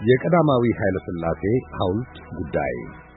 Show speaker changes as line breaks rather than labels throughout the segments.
የቀዳማዊ ኃይለ ሥላሴ ሐውልት ጉዳይ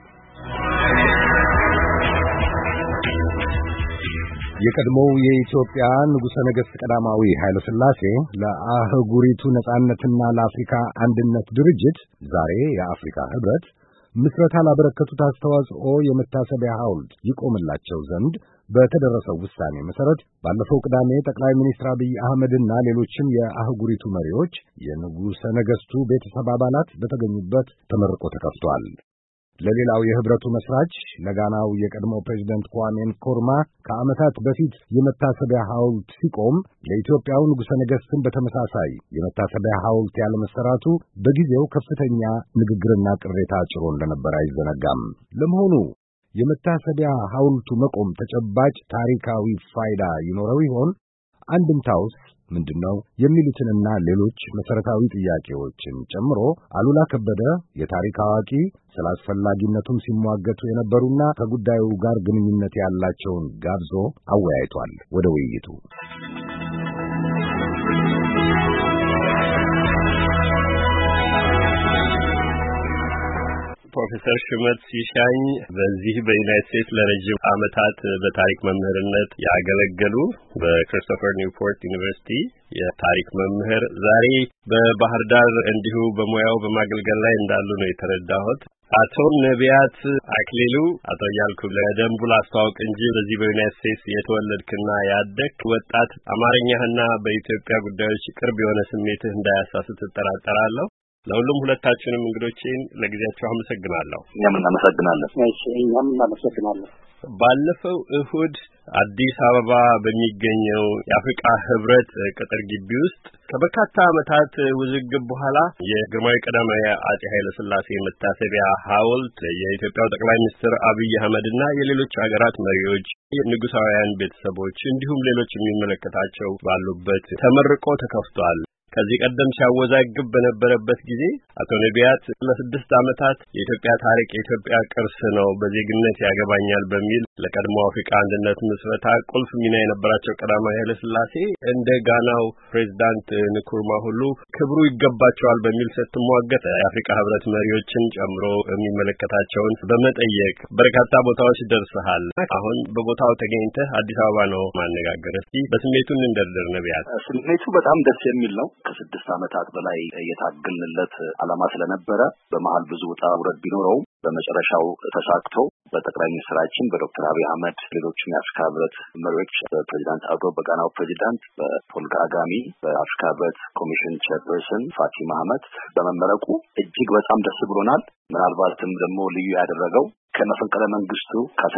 የቀድሞው የኢትዮጵያ ንጉሠ ነገሥት ቀዳማዊ ኃይለ ሥላሴ ለአህጉሪቱ ነጻነትና ለአፍሪካ አንድነት ድርጅት ዛሬ የአፍሪካ ኅብረት ምስረታ ላበረከቱት አስተዋጽኦ የመታሰቢያ ሐውልት ይቆምላቸው ዘንድ በተደረሰው ውሳኔ መሠረት ባለፈው ቅዳሜ ጠቅላይ ሚኒስትር አብይ አህመድና ሌሎችም የአህጉሪቱ መሪዎች የንጉሠ ነገሥቱ ቤተሰብ አባላት በተገኙበት ተመርቆ ተከፍቷል። ለሌላው የኅብረቱ መስራች ለጋናው የቀድሞ ፕሬዝዳንት ኳሜ ንክሩማ ከዓመታት በፊት የመታሰቢያ ሐውልት ሲቆም ለኢትዮጵያው ንጉሠ ነገሥትም በተመሳሳይ የመታሰቢያ ሐውልት ያለመሰራቱ በጊዜው ከፍተኛ ንግግርና ቅሬታ ጭሮ እንደነበር አይዘነጋም። ለመሆኑ የመታሰቢያ ሐውልቱ መቆም ተጨባጭ ታሪካዊ ፋይዳ ይኖረው ይሆን? አንድምታውስ ምንድነው? የሚሉትንና ሌሎች መሰረታዊ ጥያቄዎችን ጨምሮ አሉላ ከበደ የታሪክ አዋቂ ስለ አስፈላጊነቱም ሲሟገቱ የነበሩና ከጉዳዩ ጋር ግንኙነት ያላቸውን ጋብዞ አወያይቷል። ወደ ውይይቱ
ፕሮፌሰር ሹመት ሲሻኝ በዚህ በዩናይትድ ስቴትስ ለረጅም ዓመታት በታሪክ መምህርነት ያገለገሉ በክሪስቶፈር ኒውፖርት ዩኒቨርሲቲ የታሪክ መምህር ዛሬ በባህር ዳር እንዲሁ በሙያው በማገልገል ላይ እንዳሉ ነው የተረዳሁት። አቶ ነቢያት አክሊሉ አቶ ያልኩ ለደንቡ ላስተዋውቅ እንጂ በዚህ በዩናይትድ ስቴትስ የተወለድክና ያደግክ ወጣት አማርኛህና በኢትዮጵያ ጉዳዮች ቅርብ የሆነ ስሜትህ እንዳያሳስት እጠራጠራለሁ። ለሁሉም ሁለታችንም እንግዶቼን ለጊዜያቸው አመሰግናለሁ።
እኛም እናመሰግናለን።
እኛም እናመሰግናለን።
ባለፈው እሁድ አዲስ አበባ በሚገኘው የአፍሪካ ህብረት ቅጥር ግቢ ውስጥ ከበርካታ ዓመታት ውዝግብ በኋላ የግርማዊ ቀዳማዊ አጼ ኃይለ ሥላሴ መታሰቢያ ሐውልት የኢትዮጵያው ጠቅላይ ሚኒስትር አብይ አህመድና የሌሎች ሀገራት መሪዎች፣ ንጉሳውያን ቤተሰቦች እንዲሁም ሌሎች የሚመለከታቸው ባሉበት ተመርቆ ተከፍቷል። ከዚህ ቀደም ሲያወዛግብ በነበረበት ጊዜ አቶ ነቢያት ለ6 ዓመታት የኢትዮጵያ ታሪክ የኢትዮጵያ ቅርስ ነው፣ በዜግነት ያገባኛል በሚል ለቀድሞ አፍሪካ አንድነት ምስረታ ቁልፍ ሚና የነበራቸው ቀዳማዊ ኃይለ ሥላሴ እንደ ጋናው ፕሬዝዳንት ንክሩማ ሁሉ ክብሩ ይገባቸዋል በሚል ስትሟገት የአፍሪካ ህብረት መሪዎችን ጨምሮ የሚመለከታቸውን በመጠየቅ በርካታ ቦታዎች ደርሰሃል። አሁን በቦታው ተገኝተህ አዲስ አበባ ነው ማነጋገር። እስቲ በስሜቱን እንደርደር ነቢያት።
ስሜቱ በጣም ደስ የሚል ነው። ከ6 ዓመታት በላይ የታገልንለት ዓላማ ስለነበረ በመሃል ብዙ ውጣ ውረድ ቢኖረውም በመጨረሻው ተሳክቶ በጠቅላይ ሚኒስትራችን በዶክተር አብይ አህመድ ሌሎችም የአፍሪካ ህብረት መሪዎች በፕሬዚዳንት አዶ በጋናው ፕሬዚዳንት በፖል ካጋሜ በአፍሪካ ህብረት ኮሚሽን ቼርፐርሰን ፋቲማ አህመድ በመመረቁ እጅግ በጣም ደስ ብሎናል። ምናልባትም ደግሞ ልዩ ያደረገው ከመፈንቅለ መንግስቱ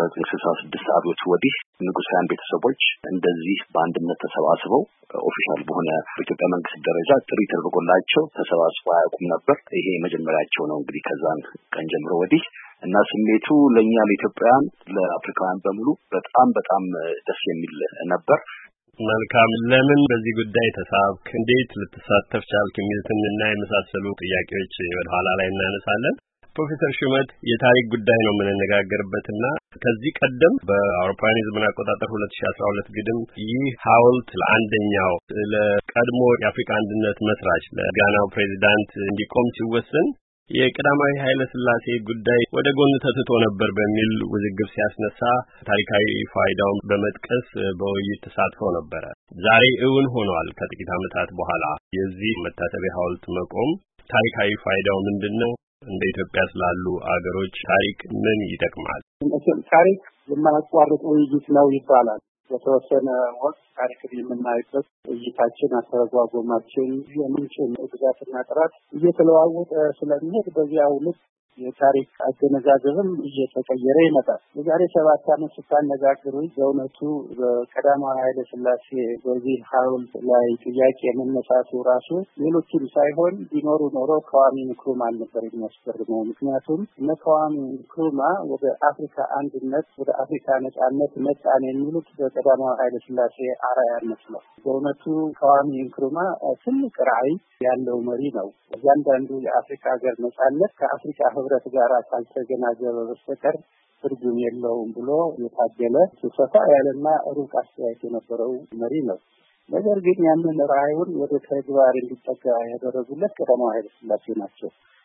ከ1966 አብዮት ወዲህ ንጉሳውያን ቤተሰቦች እንደዚህ በአንድነት ተሰባስበው ኦፊሻል በሆነ በኢትዮጵያ መንግስት ደረጃ ጥሪ ተደርጎላቸው ተሰባስበው አያውቁም ነበር። ይሄ መጀመሪያቸው ነው እንግዲህ ከዛን ቀን ጀምሮ ወዲህ እና ስሜቱ ለኛ ለኢትዮጵያውያን ለአፍሪካውያን በሙሉ በጣም ደስ የሚል ነበር።
መልካም። ለምን በዚህ ጉዳይ ተሳብክ? እንዴት ልትሳተፍ ቻልክ? የሚሉትንና የመሳሰሉ ጥያቄዎች ወደ ኋላ ላይ እናነሳለን። ፕሮፌሰር ሹመት የታሪክ ጉዳይ ነው የምንነጋገርበትና ከዚህ ቀደም በአውሮፓውያን የዘመን አቆጣጠር 2012 ግድም ይህ ሐውልት ለአንደኛው ለቀድሞ የአፍሪካ አንድነት መስራች ለጋናው ፕሬዚዳንት እንዲቆም ሲወሰን የቀዳማዊ ኃይለ ሥላሴ ጉዳይ ወደ ጎን ተትቶ ነበር በሚል ውዝግብ ሲያስነሳ ታሪካዊ ፋይዳውን በመጥቀስ በውይይት ተሳትፎ ነበረ። ዛሬ እውን ሆኗል። ከጥቂት ዓመታት በኋላ የዚህ መታሰቢያ ሐውልት መቆም ታሪካዊ ፋይዳው ምንድነው? እንደ ኢትዮጵያ ስላሉ አገሮች ታሪክ ምን ይጠቅማል?
ታሪክ የማያቋርጥ ውይይት ነው ይባላል። በተወሰነ ወቅት ታሪክን የምናይበት እይታችን፣ አተረጓጎማችን፣ የምንጭን እድጋትና ጥራት እየተለዋወጠ ስለሚሄድ በዚያው ልክ የታሪክ አገነዛዘብም እየተቀየረ ይመጣል። የዛሬ 7 ዓመት ስታነጋግሩኝ በእውነቱ በቀዳማዊ ኃይለ ሥላሴ በዚህ ሐውልት ላይ ጥያቄ መነሳቱ ራሱ ሌሎችም ሳይሆን ቢኖሩ ኖሮ ኳሜ ንክሩማ አልነበር የሚያስገርመው። ምክንያቱም እነ ኳሜ ንክሩማ ወደ አፍሪካ አንድነት ወደ አፍሪካ ነጻነት መጣን የሚሉት በቀዳማዊ ኃይለ ሥላሴ አርአያነት ነው። በእውነቱ ኳሜ ንክሩማ ትልቅ ራዕይ ያለው መሪ ነው። እያንዳንዱ የአፍሪካ ሀገር ነጻነት ከአፍሪካ ህብረት ጋር ካልተገናዘበ በስተቀር ትርጉም የለውም ብሎ የታገለ ሰፋ ያለና ሩቅ አስተያየት የነበረው መሪ ነው። ነገር ግን ያንን ራዕዩን ወደ ተግባር እንዲጠጋ ያደረጉለት ቀዳማዊ ኃይለ ሥላሴ ናቸው።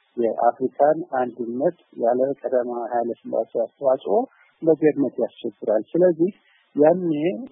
የአፍሪካን አንድነት ያለ ቀዳማዊ ኃይለ ሥላሴ አስተዋጽኦ ለገድመት ያስቸግራል። ስለዚህ ያኔ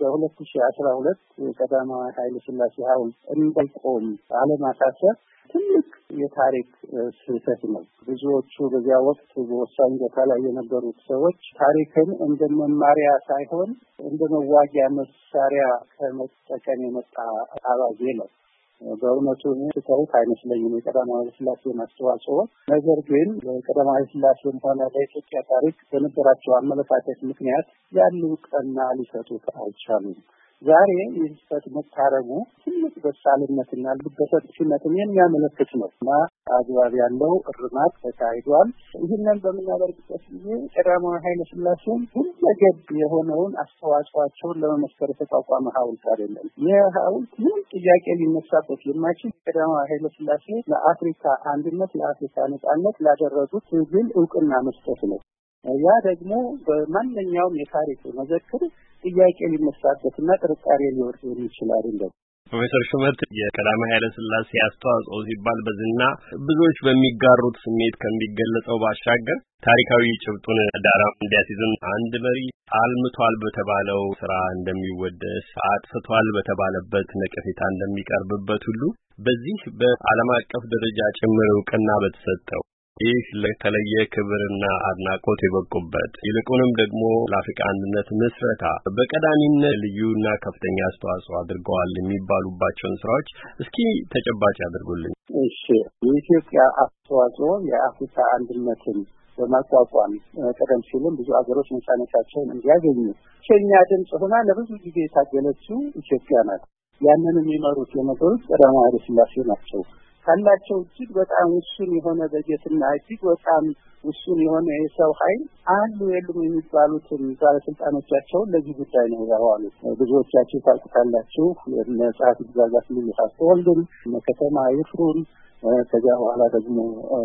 በ2012 ቀዳማዊ ኃይለ ሥላሴ ሐውልት እንዳይቆም አለማሳሰብ ትልቅ የታሪክ ስህተት ነው። ብዙዎቹ በዚያ ወቅት በወሳኝ ቦታ ላይ የነበሩት ሰዎች ታሪክን እንደ መማሪያ ሳይሆን እንደ መዋጊያ መሳሪያ ከመጠቀም የመጣ አባዜ ነው። በእውነቱ ስህተት አይመስለኝም የቀዳማዊ ኃይለ ሥላሴን አስተዋጽኦ። ነገር ግን ለቀዳማዊ ኃይለ ሥላሴም ሆነ ለኢትዮጵያ ታሪክ በነበራቸው አመለካከት ምክንያት ያን እውቅና ሊሰጡት አልቻሉም። ዛሬ ይህ ስህተት መታረሙ ትልቅ በሳልነትና ልበሰፊነትን የሚያመለክት ነው እና አግባብ ያለው እርማት ተካሂዷል። ይህንን በምናደርግበት ጊዜ ቀዳማዊ ኃይለ ሥላሴን ሁለገብ የሆነውን አስተዋጽኦአቸውን ለመመስከር የተቋቋመ ሐውልት አይደለም። ይህ ሐውልት ምንም ጥያቄ ሊነሳበት የማይችል ቀዳማዊ ኃይለ ሥላሴ ለአፍሪካ አንድነት፣ ለአፍሪካ ነጻነት ላደረጉት ትግል እውቅና መስጠት ነው። ያ ደግሞ በማንኛውም የታሪክ መዘክር ጥያቄ ሊነሳበትና ጥርጣሬ ሊወርድ የሚችል አይደለም።
ፕሮፌሰር ሹመት የቀዳማዊ ኃይለ ሥላሴ አስተዋጽኦ ሲባል በዝና ብዙዎች በሚጋሩት ስሜት ከሚገለጸው ባሻገር ታሪካዊ ጭብጡን ዳራ እንዲያስይዝም አንድ መሪ አልምቷል በተባለው ስራ እንደሚወደስ፣ አጥፍቷል በተባለበት ነቀፌታ እንደሚቀርብበት ሁሉ በዚህ በዓለም አቀፍ ደረጃ ጭምር እውቅና በተሰጠው ይህ ለተለየ ክብርና አድናቆት የበቁበት ይልቁንም ደግሞ ለአፍሪካ አንድነት ምስረታ በቀዳሚነት ልዩና ከፍተኛ አስተዋጽኦ አድርገዋል የሚባሉባቸውን ስራዎች እስኪ ተጨባጭ ያድርጉልኝ።
እሺ፣ የኢትዮጵያ አስተዋጽኦ የአፍሪካ አንድነትን በማቋቋም ቀደም ሲልም ብዙ አገሮች ነጻነታቸውን እንዲያገኙ ብቸኛ ድምፅ ሆና ለብዙ ጊዜ የታገለችው ኢትዮጵያ ናት። ያንን የሚመሩት የነበሩት ቀዳማዊ ኃይለ ሥላሴ ናቸው። ካላቸው እጅግ በጣም ውሱን የሆነ በጀትና እጅግ በጣም ውሱን የሆነ የሰው ኃይል አሉ የሉም የሚባሉትን ባለስልጣኖቻቸውን ለዚህ ጉዳይ ነው ያዋሉት። ብዙዎቻችሁ ታውቁታላችሁ። የነጻት ግዛት ሊልፋት ወልድን ከተማ ይፍሩን ከዚያ በኋላ ደግሞ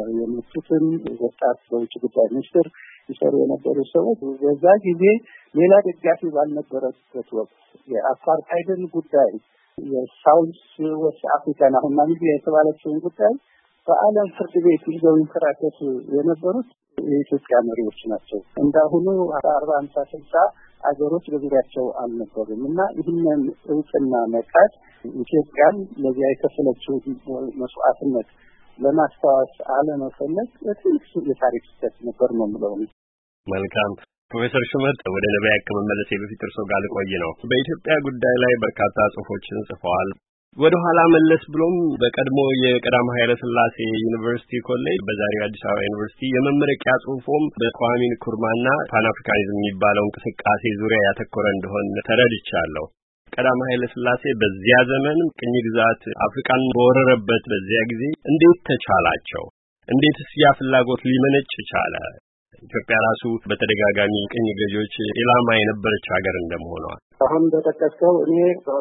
የመጡትን ወጣት በውጭ ጉዳይ ሚኒስትር ይሰሩ የነበሩ ሰዎች በዛ ጊዜ ሌላ ደጋፊ ባልነበረበት ወቅት የአፓርታይድን ጉዳይ የሳውዝ ዌስት አፍሪካን አሁን ናሚቢያ የተባለችውን ጉዳይ በዓለም ፍርድ ቤት ይዘው ይንከራከቱ የነበሩት የኢትዮጵያ መሪዎች ናቸው። እንዳሁኑ 40፣ 50፣ 60 አገሮች በዙሪያቸው አልነበሩም እና ይህንን እውቅና መቃት ኢትዮጵያን ለዚያ የከፈለችው መስዋዕትነት ለማስታወስ አለመፈለግ ትልቅ የታሪክ ስህተት ነበር ነው የምለው። መልካም
ፕሮፌሰር ሹመት ወደ ነቢያ ከመመለሴ በፊት እርሶ ጋር ልቆይ ነው። በኢትዮጵያ ጉዳይ ላይ በርካታ ጽሑፎችን ጽፈዋል። ወደ ኋላ መለስ ብሎም በቀድሞ የቀዳማዊ ኃይለ ሥላሴ ዩኒቨርሲቲ ኮሌጅ በዛሬው አዲስ አበባ ዩኒቨርሲቲ የመመረቂያ ጽሑፎም በኳሜ ንክሩማና ፓን አፍሪካኒዝም የሚባለው እንቅስቃሴ ዙሪያ ያተኮረ እንደሆነ ተረድቻለሁ። ቀዳማዊ ኃይለ ሥላሴ በዚያ ዘመን ቅኝ ግዛት አፍሪካን በወረረበት በዚያ ጊዜ እንዴት ተቻላቸው? እንዴትስ ያ ፍላጎት ሊመነጭ ቻለ? ኢትዮጵያ ራሱ በተደጋጋሚ ቅኝ ገዢዎች ኢላማ የነበረች ሀገር እንደመሆኗ
አሁን እንደጠቀስከው እኔ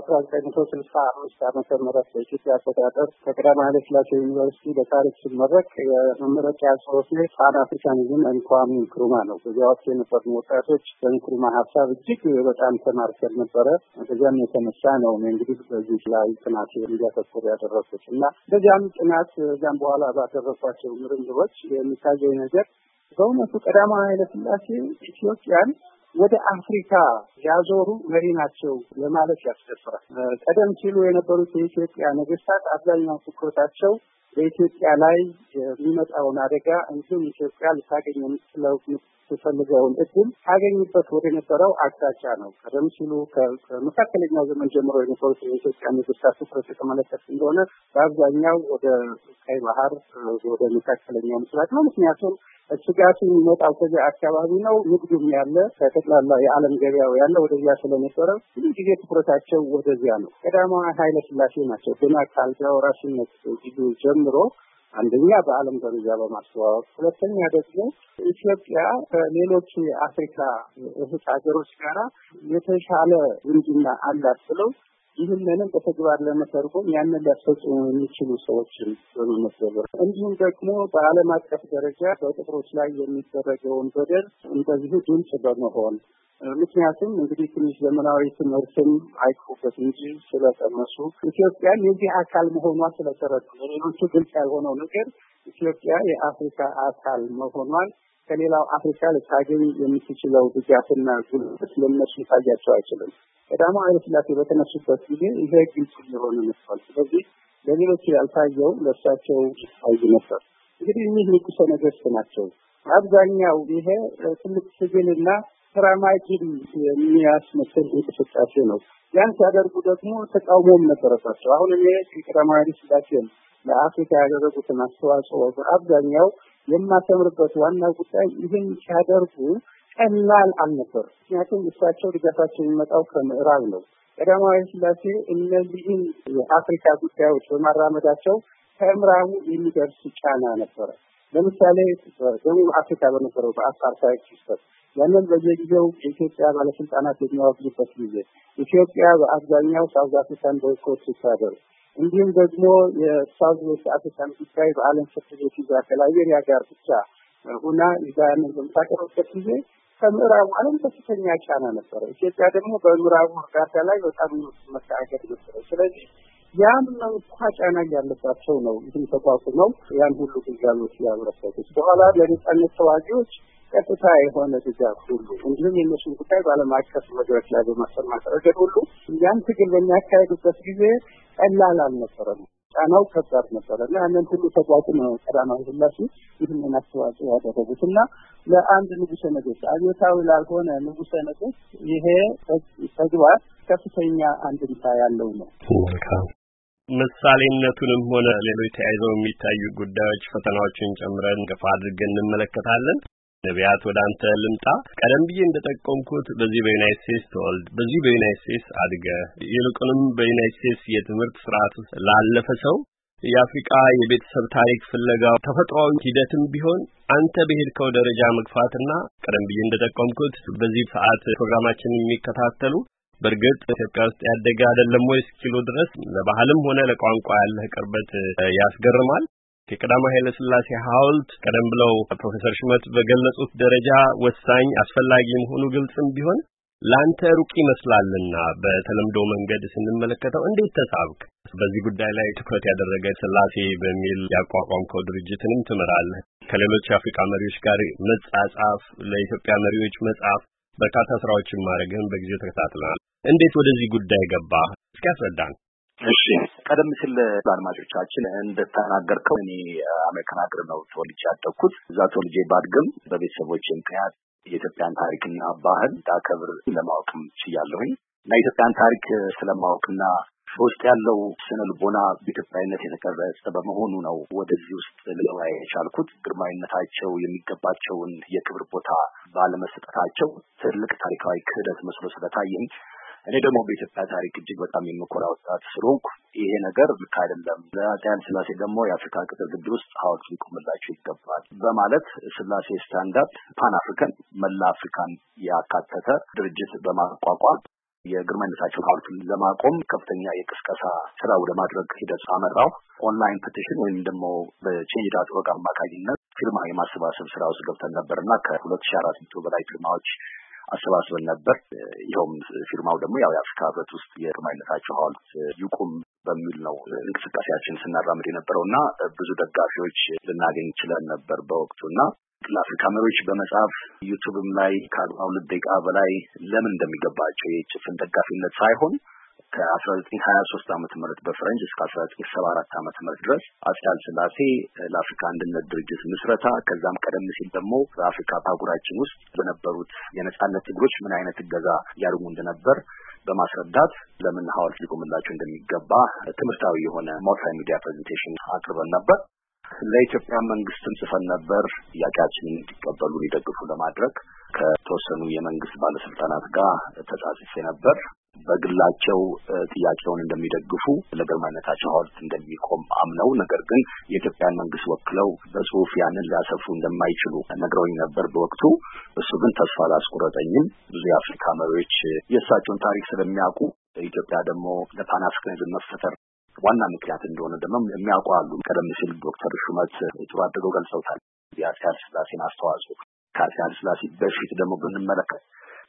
በ1965 ዓመተ ምህረት በኢትዮጵያ አቆጣጠር ከቀዳማዊ ኃይለ ሥላሴ ዩኒቨርሲቲ በታሪክ ስመረቅ የመመረቂያ ጽሑፌ ፓን አፍሪካኒዝም ኤንድ ኳሜ ንክሩማ ነው። በዚያ ወቅት የነበሩ ወጣቶች በንክሩማ ሀሳብ እጅግ በጣም ተማርከን ነበረ። ከዚያም የተነሳ ነው እንግዲህ በዚህ ላይ ጥናት እንዲያተኩር ያደረኩት እና በዚያም ጥናት ከዚያም በኋላ ባደረኳቸው ምርምሮች የሚታየው ነገር በእውነቱ ቀዳማዊ ኃይለ ሥላሴ ኢትዮጵያን ወደ አፍሪካ ያዞሩ መሪ ናቸው ለማለት ያስደፍራል። ቀደም ሲሉ የነበሩት የኢትዮጵያ ነገስታት አብዛኛው ትኩረታቸው በኢትዮጵያ ላይ የሚመጣውን አደጋ እንዲሁም ኢትዮጵያ ልታገኝ የምትፈልገውን እድል ታገኝበት ወደ ነበረው አቅጣጫ ነው። ቀደም ሲሉ ከመካከለኛው ዘመን ጀምሮ የነበሩት የኢትዮጵያ ነገስታት ትኩረት የተመለከት እንደሆነ በአብዛኛው ወደ ቀይ ባህር፣ ወደ መካከለኛው ምስራቅ ነው። ምክንያቱም ስጋቱ የሚመጣው ከዚያ አካባቢ ነው። ንግዱም ያለ ከጠቅላላ የዓለም ገበያው ያለ ወደዚያ ስለነበረ ብዙ ጊዜ ትኩረታቸው ወደዚያ ነው። ቀዳማዊ ኃይለ ሥላሴ ናቸው ገና ከአልጋ ወራሽነት ጊዜ ጀምሮ አንደኛ በዓለም ደረጃ በማስተዋወቅ፣ ሁለተኛ ደግሞ ኢትዮጵያ ከሌሎች የአፍሪካ እህት ሀገሮች ጋራ የተሻለ ዝምድና አላት ብለው ይህንንም በተግባር ለመተርጎም ያንን ሊያስፈጽሙ የሚችሉ ሰዎችን በመመደብ እንዲሁም ደግሞ በዓለም አቀፍ ደረጃ በጥቁሮች ላይ የሚደረገውን በደል እንደዚሁ ድምጽ በመሆን ምክንያቱም እንግዲህ ትንሽ ዘመናዊ ትምህርትም አይቆበት እንጂ ስለቀመሱ ኢትዮጵያን የዚህ አካል መሆኗ ስለተረዱ ለሌሎቹ ግልጽ ያልሆነው ነገር ኢትዮጵያ የአፍሪካ አካል መሆኗን ከሌላው አፍሪካ ልታገኝ የምትችለው ድጋፍና ጉልበት ለነሱ ታያቸው አይችልም። ቀዳማዊ ኃይለ ሥላሴ በተነሱበት ጊዜ ይሄ ግልጽ የሆነ መስሏል። ስለዚህ ለሌሎች ያልታየው ለእሳቸው ይታይ ነበር። እንግዲህ እኒህ ንጉሠ ነገሥት ናቸው። አብዛኛው ይሄ ትልቅ ትግልና ተራማጅን የሚያስመስል እንቅስቃሴ ነው። ያን ሲያደርጉ ደግሞ ተቃውሞም ነበረባቸው። አሁን እኔ ቀዳማዊ ኃይለ ሥላሴን ለአፍሪካ ያደረጉትን አስተዋጽኦ በአብዛኛው የማተምርበት ዋና ጉዳይ ይህን ሲያደርጉ ቀላል አልነበር። ምክንያቱም እሳቸው ድጋፋቸው የሚመጣው ከምዕራብ ነው። ቀዳማዊ ኃይለ ሥላሴ እነዚህን የአፍሪካ ጉዳዮች በማራመዳቸው ከምዕራቡ የሚደርስ ጫና ነበረ። ለምሳሌ በደቡብ አፍሪካ በነበረው በአፓርታይድ ሲስተም ያንን በየጊዜው የኢትዮጵያ ባለስልጣናት የሚያወግዙበት ጊዜ ኢትዮጵያ በአብዛኛው ሳውዝ አፍሪካን ቦይኮት ስታደርግ እንዲሁም ደግሞ የሳውዝ ዌስት አፍሪካን ጉዳይ በዓለም ፍርድ ቤት ይዛ ከላይቤሪያ ጋር ብቻ ሁና ይዛን በምታቀርብበት ጊዜ ከምዕራቡ ዓለም ከፍተኛ ጫና ነበረ። ኢትዮጵያ ደግሞ በምዕራቡ እርዳታ ላይ በጣም መታገድ ነበረ። ስለዚህ ያም እንኳ ጫና ያለባቸው ነው ይህን ተቋቁመው ያን ሁሉ ግልጋሎት ያበረከቱት። በኋላ ለነጻነት ተዋጊዎች ቀጥታ የሆነ ድጋፍ ሁሉ እንዲሁም የእነሱን ጉዳይ በዓለም አቀፍ መድረክ ላይ በማሰማት ረገድ ሁሉ ያን ትግል በሚያካሄዱበት ጊዜ ቀላል አልነበረም። ጫናው ከባድ ነበረ እና ያንን ሁሉ ተቋቁመው ቀዳማዊ ኃይለ ሥላሴ ይህንን አስተዋጽኦ ያደረጉት እና ለአንድ ንጉሠ ነገሥት አብዮታዊ ላልሆነ ንጉሠ ነገሥት ይሄ ተግባር ከፍተኛ አንድምታ ያለው ነው።
ምሳሌነቱንም ሆነ ሌሎች ተያይዘው የሚታዩ ጉዳዮች ፈተናዎችን ጨምረን ገፋ አድርገን እንመለከታለን። ነቢያት ወደ አንተ ልምጣ። ቀደም ብዬ እንደጠቆምኩት በዚህ በዩናይትድ ስቴትስ ተወልድ በዚህ በዩናይትድ ስቴትስ አድገህ ይልቁንም በዩናይትድ ስቴትስ የትምህርት ስርዓት ላለፈ ሰው የአፍሪካ የቤተሰብ ታሪክ ፍለጋው ተፈጥሯዊ ሂደትም ቢሆን አንተ በሄድከው ደረጃ መግፋትና ቀደም ብዬ እንደጠቆምኩት በዚህ ሰዓት ፕሮግራማችንን የሚከታተሉ በእርግጥ ኢትዮጵያ ውስጥ ያደገ አይደለም ወይ እስኪሉ ድረስ ለባህልም ሆነ ለቋንቋ ያለህ ቅርበት ያስገርማል። የቀዳማዊ ኃይለ ሥላሴ ሐውልት ቀደም ብለው ፕሮፌሰር ሽመት በገለጹት ደረጃ ወሳኝ አስፈላጊ መሆኑ ግልጽም ቢሆን ላንተ ሩቅ ይመስላልና በተለምዶ መንገድ ስንመለከተው እንዴት ተሳብክ? በዚህ ጉዳይ ላይ ትኩረት ያደረገ ሥላሴ በሚል ያቋቋምከው ድርጅትንም ትመራለህ። ከሌሎች የአፍሪካ መሪዎች ጋር መጻጻፍ፣ ለኢትዮጵያ መሪዎች መጻፍ፣ በርካታ ስራዎችን ማድረግህን በጊዜው ተከታትለናል። እንዴት ወደዚህ ጉዳይ ገባ? እስኪ አስረዳን።
እሺ፣ ቀደም ሲል አድማጮቻችን እንደተናገርከው እኔ አሜሪካን ሀገር ነው ተወልጄ ያደግኩት። እዛ ተወልጄ ባድግም በቤተሰቦቼ ምክንያት የኢትዮጵያን ታሪክና ባህል እንዳከብር ለማወቅም ችያለሁኝ እና የኢትዮጵያን ታሪክ ስለማወቅና ውስጥ ያለው ስነ ልቦና በኢትዮጵያዊነት የተቀረጸ በመሆኑ ነው ወደዚህ ውስጥ ልገባ የቻልኩት። ግርማዊነታቸው የሚገባቸውን የክብር ቦታ ባለመስጠታቸው ትልቅ ታሪካዊ ክህደት መስሎ ስለታየኝ እኔ ደግሞ በኢትዮጵያ ታሪክ እጅግ በጣም የምኮራ ወጣት ስለሆንኩ ይሄ ነገር ልክ አይደለም፣ ለአፄ ኃይለ ሥላሴ ደግሞ የአፍሪካ ቅጥር ግቢ ውስጥ ሐውልት ሊቆምላቸው ይገባል በማለት ሥላሴ ስታንዳርድ ፓን አፍሪካን መላ አፍሪካን ያካተተ ድርጅት በማቋቋም የግርማዊነታቸው ሐውልት ለማቆም ከፍተኛ የቅስቀሳ ስራ ወደ ማድረግ ሂደት አመራው። ኦንላይን ፔቲሽን ወይም ደግሞ በቼንጅ.org አማካኝነት ፊርማ የማሰባሰብ ስራ ውስጥ ገብተን ነበርና ከ2400 በላይ ፊርማዎች አሰባስበን ነበር። ይኸውም ፊርማው ደግሞ ያው የአፍሪካ ህብረት ውስጥ የግርማዊነታቸው ሐውልት ይቁም በሚል ነው እንቅስቃሴያችን ስናራምድ የነበረውና ብዙ ደጋፊዎች ልናገኝ ችለን ነበር በወቅቱና ለአፍሪካ መሪዎች በመጻፍ ዩቲዩብም ላይ ከ42 ደቂቃ በላይ ለምን እንደሚገባቸው የጭፍን ደጋፊነት ሳይሆን ከ1923 ዓመተ ምህረት በፈረንጅ እስከ 1974 ዓመተ ምህረት ድረስ አፄ ኃይለ ሥላሴ ለአፍሪካ አንድነት ድርጅት ምስረታ ከዛም ቀደም ሲል ደግሞ በአፍሪካ አህጉራችን ውስጥ በነበሩት የነጻነት ትግሎች ምን አይነት እገዛ ያደርጉ እንደነበር በማስረዳት ለምን ሐውልት ሊቆምላቸው እንደሚገባ ትምህርታዊ የሆነ ማልቲ ሚዲያ ፕሬዘንቴሽን አቅርበን ነበር። ለኢትዮጵያ መንግስትም ጽፈን ነበር ጥያቄያችንን እንዲቀበሉ ሊደግፉ ለማድረግ ከተወሰኑ የመንግስት ባለስልጣናት ጋር ተጻጽፌ ነበር። በግላቸው ጥያቄውን እንደሚደግፉ ለግርማዊነታቸው ሐውልት እንደሚቆም አምነው ነገር ግን የኢትዮጵያን መንግስት ወክለው በጽሁፍ ያንን ሊያሰፉ እንደማይችሉ ነግረውኝ ነበር በወቅቱ። እሱ ግን ተስፋ አላስቆረጠኝም። ብዙ የአፍሪካ መሪዎች የእሳቸውን ታሪክ ስለሚያውቁ ኢትዮጵያ ደግሞ ለፓን አፍሪካኒዝም መፈጠር ዋና ምክንያት እንደሆነ ደግሞ የሚያውቁ አሉ። ቀደም ሲል ዶክተር ሹመት ጥሩ አድርገው ገልጸውታል የአፄ ኃይለ ሥላሴን አስተዋጽኦ። ከአፄ ኃይለ ሥላሴ በፊት ደግሞ ብንመለከት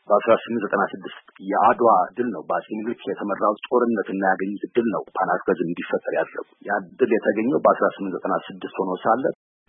በ1896 የአድዋ ድል ነው በአፄ ምኒልክ የተመራው ጦርነት እና ያገኙት ድል ነው ፓን አፍሪካኒዝም እንዲፈጠር ያደረጉ። ያ ድል የተገኘው በ1896 ሆኖ ሳለ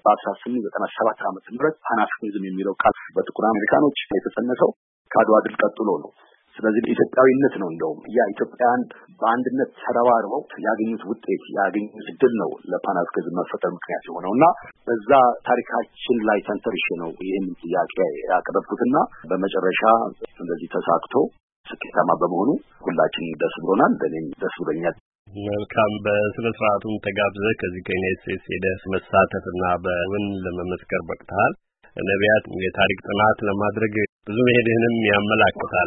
በ1897 ዓመተ ምህረት ፓን አፍሪካኒዝም የሚለው ቃል በጥቁር አሜሪካኖች የተጸነሰው ከአድዋ ድል ቀጥሎ ነው። ስለዚህ ኢትዮጵያዊነት ነው እንደውም ያ ኢትዮጵያን በአንድነት ተረባርበው ያገኙት ውጤት ያገኙት ድል ነው ለፓን አፍሪካኒዝም መፈጠር ምክንያት የሆነውና በዛ ታሪካችን ላይ ተንተርሼ ነው ይህን ጥያቄ ያቀረብኩትና በመጨረሻ እንደዚህ ተሳክቶ ስኬታማ በመሆኑ ሁላችንም ደስ ብሎናል። እኔም ደስ ብሎኛል።
መልካም። በስነ ስርዓቱም ተጋብዘህ ከዚህ ከዩናይትድ ስቴትስ ሄደህ መሳተፍና በውን ለመመስከር በቅተሃል። ነቢያት የታሪክ ጥናት ለማድረግ ብዙ መሄድህንም ያመላክታል።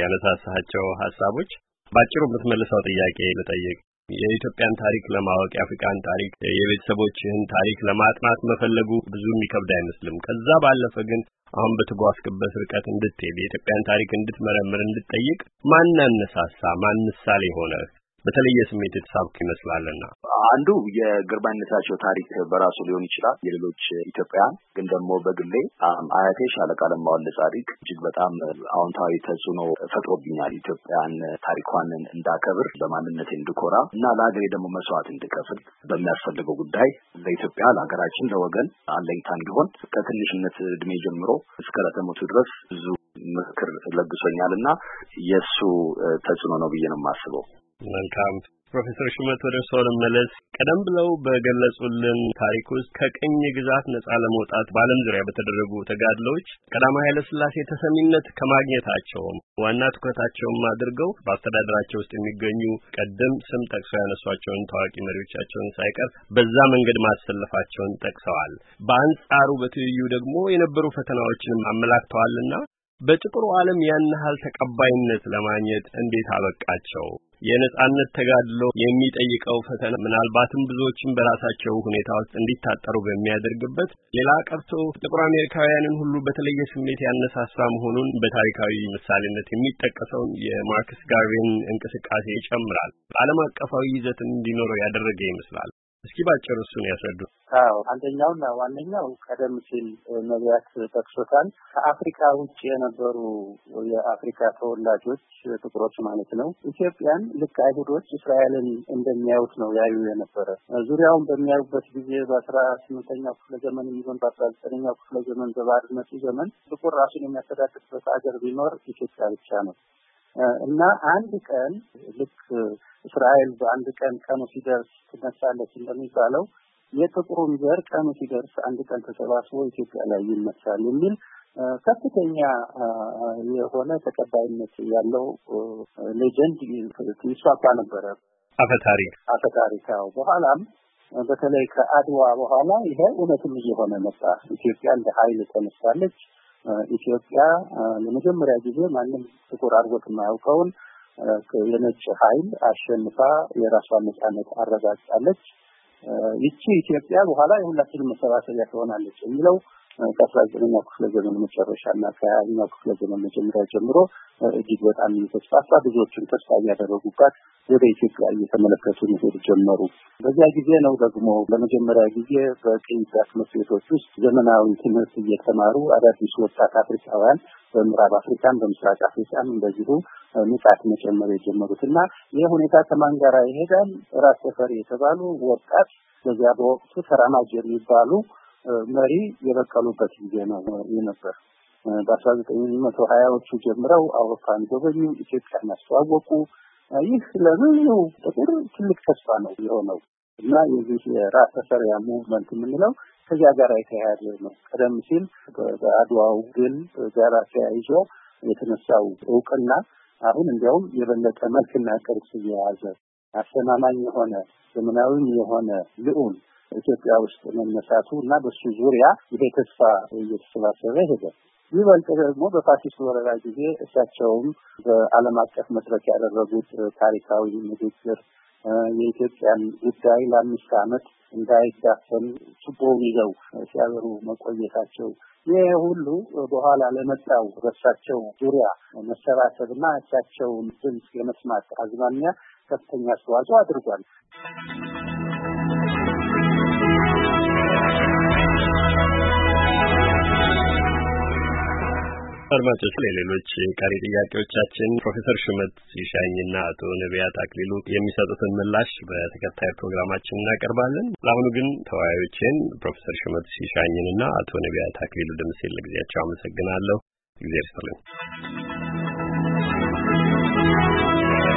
ያነሳሳቸው ሐሳቦች ባጭሩ የምትመልሰው ጥያቄ ልጠይቅ። የኢትዮጵያን ታሪክ ለማወቅ የአፍሪካን ታሪክ የቤተሰቦችህን ታሪክ ለማጥናት መፈለጉ ብዙ የሚከብድ አይመስልም። ከዛ ባለፈ ግን አሁን በተጓዝክበት ርቀት እንድትሄድ የኢትዮጵያን ታሪክ እንድትመረምር እንድትጠይቅ ማን አነሳሳ? ማን ምሳሌ ሆነ? በተለየ ስሜት የተሳብኩ ይመስላልና
አንዱ የግርማዊነታቸው ታሪክ በራሱ ሊሆን ይችላል። የሌሎች ኢትዮጵያውያን ግን ደግሞ በግሌ አያቴ ሻለቃ ለማ ወልደ ጻዲቅ እጅግ በጣም አዎንታዊ ተጽዕኖ ፈጥሮብኛል። ኢትዮጵያን ታሪኳን እንዳከብር፣ በማንነቴ እንድኮራ እና ለሀገሬ ደግሞ መስዋዕት እንድከፍል በሚያስፈልገው ጉዳይ ለኢትዮጵያ፣ ለሀገራችን፣ ለወገን አለኝታ እንዲሆን ከትንሽነት እድሜ ጀምሮ እስከ ለተሞቱ ድረስ ብዙ ምክር ለግሶኛልና የእሱ ተጽዕኖ ነው ብዬ ነው የማስበው።
መልካም። ፕሮፌሰር ሹመት ወደ እርስዎ ልመለስ። ቀደም ብለው በገለጹልን ታሪክ ውስጥ ከቅኝ ግዛት ነጻ ለመውጣት በዓለም ዙሪያ በተደረጉ ተጋድሎዎች ቀዳማዊ ኃይለ ሥላሴ ተሰሚነት ከማግኘታቸውም ዋና ትኩረታቸውም አድርገው በአስተዳደራቸው ውስጥ የሚገኙ ቀደም ስም ጠቅሰው ያነሷቸውን ታዋቂ መሪዎቻቸውን ሳይቀር በዛ መንገድ ማሰለፋቸውን ጠቅሰዋል። በአንጻሩ በትይዩ ደግሞ የነበሩ ፈተናዎችንም አመላክተዋልና በጥቁሩ ዓለም ያን ያህል ተቀባይነት ለማግኘት እንዴት አበቃቸው? የነጻነት ተጋድሎ የሚጠይቀው ፈተና ምናልባትም ብዙዎችን በራሳቸው ሁኔታ ውስጥ እንዲታጠሩ በሚያደርግበት ሌላ ቀርቶ ጥቁር አሜሪካውያንን ሁሉ በተለየ ስሜት ያነሳሳ መሆኑን በታሪካዊ ምሳሌነት የሚጠቀሰውን የማርክስ ጋርቬይን እንቅስቃሴ ይጨምራል። ዓለም አቀፋዊ ይዘት እንዲኖረው ያደረገ ይመስላል። እስኪ ባጭሩ እሱን ያስረዱ።
አንደኛውና ዋነኛው ቀደም ሲል ነቢያት ጠቅሶታል። ከአፍሪካ ውጭ የነበሩ የአፍሪካ ተወላጆች ጥቁሮች ማለት ነው ኢትዮጵያን ልክ አይሁዶች እስራኤልን እንደሚያዩት ነው ያዩ የነበረ። ዙሪያውን በሚያዩበት ጊዜ በ18ኛው ክፍለ ዘመን የሚሆን በ19ኛው ክፍለ ዘመን በባርነቱ ዘመን ጥቁር ራሱን የሚያስተዳድርበት ሀገር ቢኖር ኢትዮጵያ ብቻ ነው እና አንድ ቀን ልክ እስራኤል በአንድ ቀን ቀኑ ሲደርስ ትነሳለች እንደሚባለው የጥቁሩን ዘር ቀኑ ሲደርስ አንድ ቀን ተሰባስቦ ኢትዮጵያ ላይ ይነሳል የሚል ከፍተኛ የሆነ ተቀባይነት ያለው ሌጀንድ ይስፋፋ ነበረ። አፈታሪካው በኋላም በተለይ ከአድዋ በኋላ ይሄ እውነትም እየሆነ መጣ። ኢትዮጵያ እንደ ኃይል ተነሳለች። ኢትዮጵያ ለመጀመሪያ ጊዜ ማንም ጥቁር አድርጎት የማያውቀውን የነጭ ኃይል አሸንፋ የራሷን ነጻነት አረጋግጣለች። ይቺ ኢትዮጵያ በኋላ የሁላችንም መሰባሰቢያ ትሆናለች የሚለው ከ19ኛው ክፍለ ዘመን መጨረሻና ከ20ኛው ክፍለ ዘመን መጀመሪያ ጀምሮ እጅግ በጣም የተስፋፋ ብዙዎችን ተስፋ ያደረጉባት ወደ ኢትዮጵያ እየተመለከቱ መሄድ ጀመሩ። በዚያ ጊዜ ነው ደግሞ ለመጀመሪያ ጊዜ በቅኝ ግዛት ትምህርት ቤቶች ውስጥ ዘመናዊ ትምህርት እየተማሩ አዳዲስ ወጣት አፍሪካውያን በምዕራብ አፍሪካም በምስራቅ አፍሪካም እንደዚሁ ንቃት መጨመር የጀመሩትና ይህ ሁኔታ ከማን ጋር ይሄዳል? ራስ ተፈሪ የተባሉ ወጣት በዚያ በወቅቱ ተራማጅ የሚባሉ መሪ የበቀሉበት ጊዜ ነው የነበር። በ1920ዎቹ ጀምረው አውሮፓን ጎበኙ፣ ኢትዮጵያን አስተዋወቁ። ይህ ለብዙ ጥቁር ትልቅ ተስፋ ነው የሆነው እና የዚህ የራስ ተፈሪያ ሙቭመንት የምንለው ከዚያ ጋር የተያያዘ ነው። ቀደም ሲል በአድዋው ድል ጋር ተያይዞ የተነሳው እውቅና አሁን እንዲያውም የበለጠ መልክና ቅርጽ የያዘ አስተማማኝ የሆነ ዘመናዊም የሆነ ልዑል ኢትዮጵያ ውስጥ መነሳቱ እና በሱ ዙሪያ ይሄ ተስፋ እየተሰባሰበ ሄደ። ይበልጥ ደግሞ በፋሲስት ወረራ ጊዜ እሳቸውም በዓለም አቀፍ መድረክ ያደረጉት ታሪካዊ ንግግር የኢትዮጵያን ጉዳይ ለ5 ዓመት እንዳይዳፈን ችቦውን ይዘው ሲያበሩ መቆየታቸው ይህ ሁሉ በኋላ ለመጣው በእሳቸው ዙሪያ መሰባሰብና እሳቸውን ድምፅ የመስማት አዝማሚያ ከፍተኛ አስተዋጽኦ አድርጓል።
አድማጮች ለሌሎች ቀሪ ጥያቄዎቻችን ፕሮፌሰር ሹመት ሲሻኝና አቶ ነቢያት አክሊሉ የሚሰጡትን ምላሽ በተከታይ ፕሮግራማችን እናቀርባለን። ለአሁኑ ግን ተወያዮችን ፕሮፌሰር ሹመት ሲሻኝንና አቶ ነቢያት አክሊሉ ደምሴን ለጊዜያቸው አመሰግናለሁ። እግዚአብሔር ይስጥልኝ።